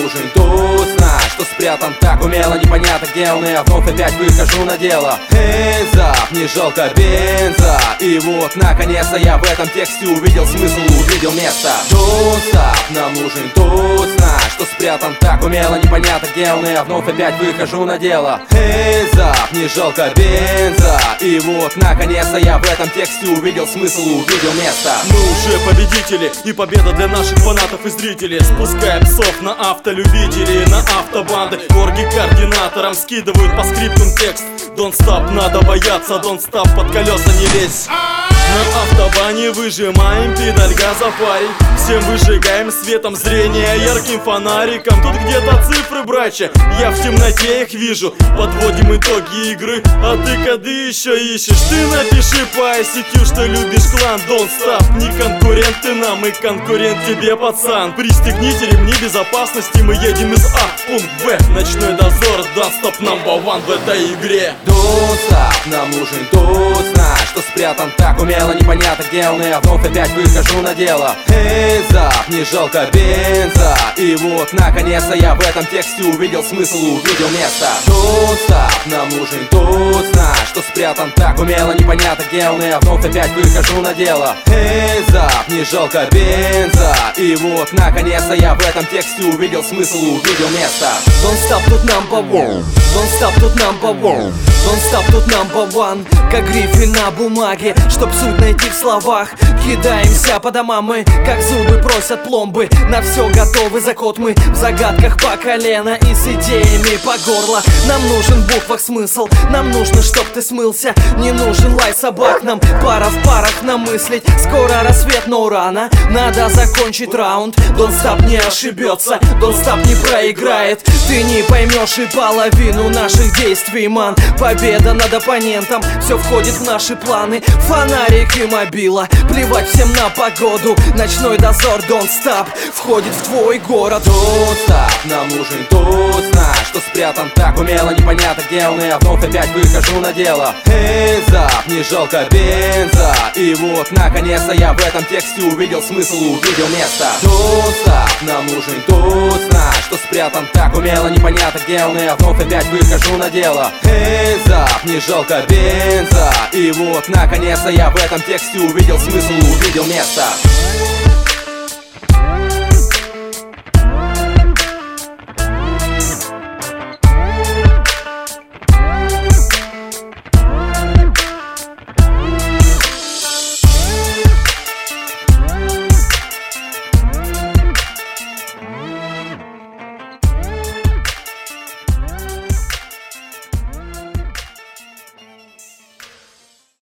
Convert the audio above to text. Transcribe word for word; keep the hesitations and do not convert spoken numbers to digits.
нужен тут знак, что спрятан так умело, непонятно где он. И я вновь опять выхожу на дело. Hands up, не жалко бенза. И вот наконец-то я в этом тексте увидел смысл, увидел место. Don't stop, нам нужен тут знак, что спрятан так умело, непонятно где он. И я вновь опять выхожу на дело. Hands up, не жалко бенза. И вот наконец-то я в этом тексте увидел смысл, увидел место. Мы уже победители, и победа для наших фанатов и зрителей. Спускаем псов на автолюбителей, на автобанды. Орги координаторам скидывают по скриптам текст. Don't stop, надо бояться, don't stop, под колеса не лезь. На автобане выжимаем педаль газа, парень. Всем выжигаем светом зрения, ярким фонариком. Тут где-то цифры, братья, я в темноте их вижу. Подводим итоги игры, а ты коды еще ищешь. Ты напиши по ай си кью, что любишь клан. Don't stop, не конкурент ты нам, и конкурент тебе, пацан. Пристегните ремни безопасности, мы едем из А в пункт Б. Ночной дозор, don't stop, number one в этой игре. Don't stop, нам нужен тут знак, что спрятан так умело, непонятно где он. И я вновь опять выхожу на дело. Hands up, не жалко бенза. И вот наконец-то я в этом тексте увидел смысл, увидел место. Don't stop, нам нужен тут знак, что спрятан так умело, непонятно где он. И я вновь опять выхожу на дело. Hands up, не жалко бенза. И вот наконец-то я в этом тексте увидел смысл, увидел место. Don't stop, тут number one. Don't stop, тут number one. Don't stop, тут number one. Как грифель на бумаге, чтоб суть найти в словах. Кидаемся по домам мы, как зубы просят пломбы. На все готовы, закот мы в загадках по колено. И с идеями по горло. Нам нужен в буквах смысл, нам нужно, чтоб ты смылся. Не нужен лай собак, нам пара в парах намыслить. Скоро рассвет, но рано, надо закончить раунд. Don't stop не ошибется, Don't stop не проиграет. Ты не поймешь и половину наших действий, ман. Победа над оппонентом, все входит в наши планы. Фонарик и мобила, плевать всем на погоду. Ночной дозор, don't stop, входит в твой город. Don't stop, нам нужен тут знак, что спрятан так умело, непонятно где он. И я вновь опять выхожу на дело. Hands up, не жалко бенза. И вот наконец-то я в этом тексте увидел смысл, увидел место. Don't stop, нам нужен тут знак, что спрятан так умело, непонятно где он. И я вновь опять выхожу на дело. Hands up, не жалко бенза. И вот наконец-то я в этом тексте увидел смысл, увидел место.